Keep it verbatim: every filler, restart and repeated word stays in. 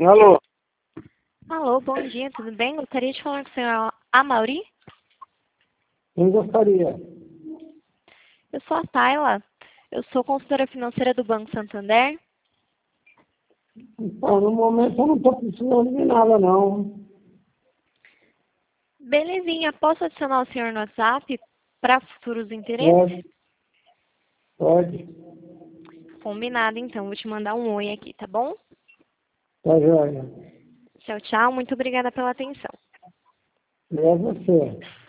Alô? Alô, bom dia, tudo bem? Gostaria de falar com o senhor Amaury. Quem gostaria? Eu sou a Tayla, eu sou consultora financeira do Banco Santander. Então, no momento eu não estou precisando de nada, não. Belezinha, posso adicionar o senhor no WhatsApp para futuros interesses? Pode. Pode. Combinado, então. Vou te mandar um oi aqui, tá bom? Tá joia. Tchau, tchau. Muito obrigada pela atenção. E é você.